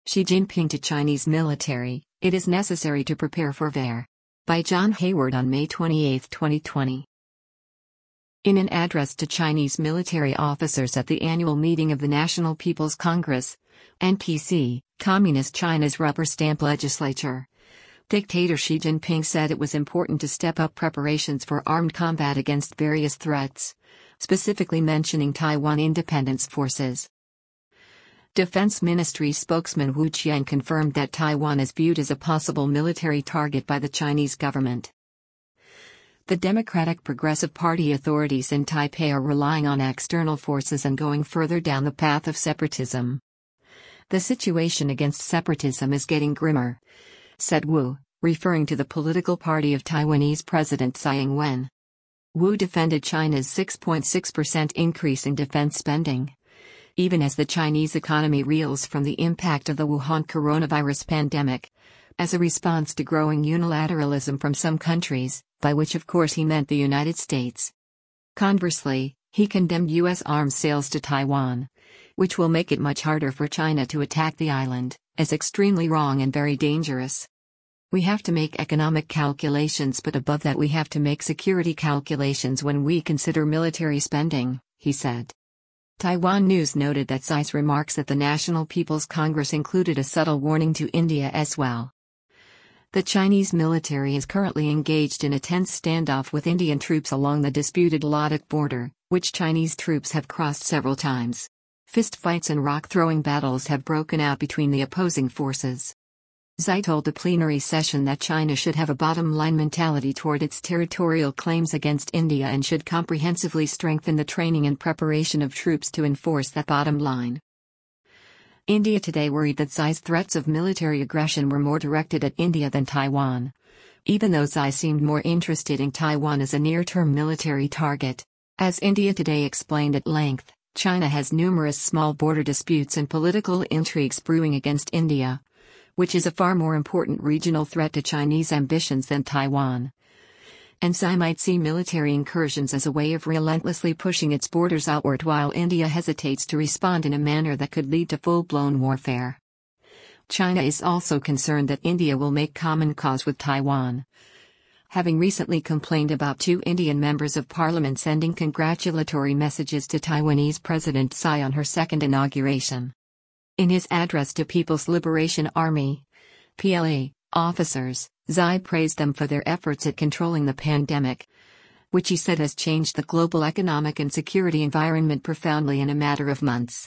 Xi Jinping to Chinese military, it is necessary to prepare for war. By John Hayward on May 28, 2020. In an address to Chinese military officers at the annual meeting of the National People's Congress, NPC, Communist China's rubber stamp legislature, dictator Xi Jinping said it was important to step up preparations for armed combat against various threats, specifically mentioning Taiwan Independence Forces. Defense Ministry spokesman Wu Qian confirmed that Taiwan is viewed as a possible military target by the Chinese government. The Democratic Progressive Party authorities in Taipei are relying on external forces and going further down the path of separatism. The situation against separatism is getting grimmer, said Wu, referring to the political party of Taiwanese President Tsai Ing-wen. Wu defended China's 6.6% increase in defense spending, even as the Chinese economy reels from the impact of the Wuhan coronavirus pandemic, as a response to growing unilateralism from some countries, by which of course he meant the United States. Conversely, he condemned U.S. arms sales to Taiwan, which will make it much harder for China to attack the island, as extremely wrong and very dangerous. We have to make economic calculations, but above that we have to make security calculations when we consider military spending, he said. Taiwan News noted that Tsai's remarks at the National People's Congress included a subtle warning to India as well. The Chinese military is currently engaged in a tense standoff with Indian troops along the disputed Ladakh border, which Chinese troops have crossed several times. Fistfights and rock-throwing battles have broken out between the opposing forces. Tsai told the plenary session that China should have a bottom-line mentality toward its territorial claims against India and should comprehensively strengthen the training and preparation of troops to enforce that bottom line. India Today worried that Tsai's threats of military aggression were more directed at India than Taiwan, even though Tsai seemed more interested in Taiwan as a near-term military target. As India Today explained at length, China has numerous small border disputes and political intrigues brewing against India, which is a far more important regional threat to Chinese ambitions than Taiwan. And Tsai might see military incursions as a way of relentlessly pushing its borders outward while India hesitates to respond in a manner that could lead to full-blown warfare. China is also concerned that India will make common cause with Taiwan, having recently complained about two Indian members of parliament sending congratulatory messages to Taiwanese President Tsai on her second inauguration. In his address to People's Liberation Army (PLA) officers, Tsai praised them for their efforts at controlling the pandemic, which he said has changed the global economic and security environment profoundly in a matter of months.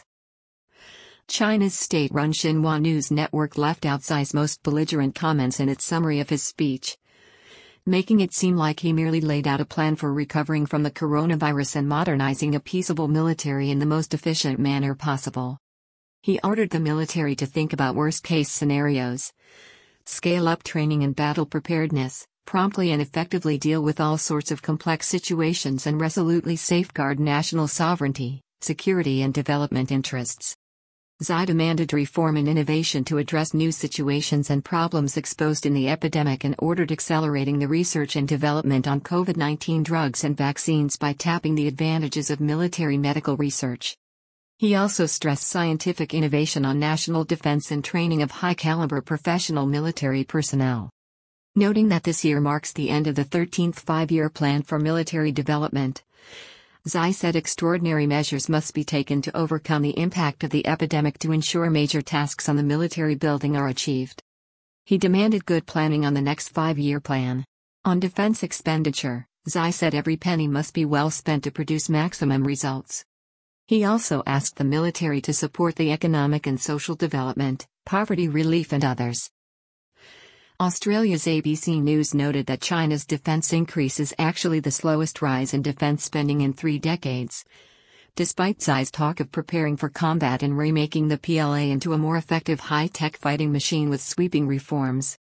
China's state-run Xinhua News Network left out Tsai's most belligerent comments in its summary of his speech, making it seem like he merely laid out a plan for recovering from the coronavirus and modernizing a peaceable military in the most efficient manner possible. He ordered the military to think about worst-case scenarios, scale up training and battle preparedness, promptly and effectively deal with all sorts of complex situations and resolutely safeguard national sovereignty, security and development interests. Tsai demanded reform and innovation to address new situations and problems exposed in the epidemic and ordered accelerating the research and development on COVID-19 drugs and vaccines by tapping the advantages of military medical research. He also stressed scientific innovation on national defense and training of high-caliber professional military personnel. Noting that this year marks the end of the 13th five-year plan for military development, Tsai said extraordinary measures must be taken to overcome the impact of the epidemic to ensure major tasks on the military building are achieved. He demanded good planning on the next five-year plan. On defense expenditure, Tsai said every penny must be well spent to produce maximum results. He also asked the military to support the economic and social development, poverty relief and others. Australia's ABC News noted that China's defense increase is actually the slowest rise in defense spending in 3 decades, despite Tsai's talk of preparing for combat and remaking the PLA into a more effective high-tech fighting machine with sweeping reforms.